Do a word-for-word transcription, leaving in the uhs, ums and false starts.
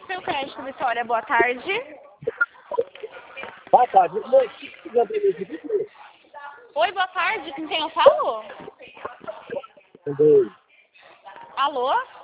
Seu crédito, Vitória, boa tarde. Boa tarde. Oi, que precisa de Oi, boa tarde, com quem eu falo? Oi. Alô?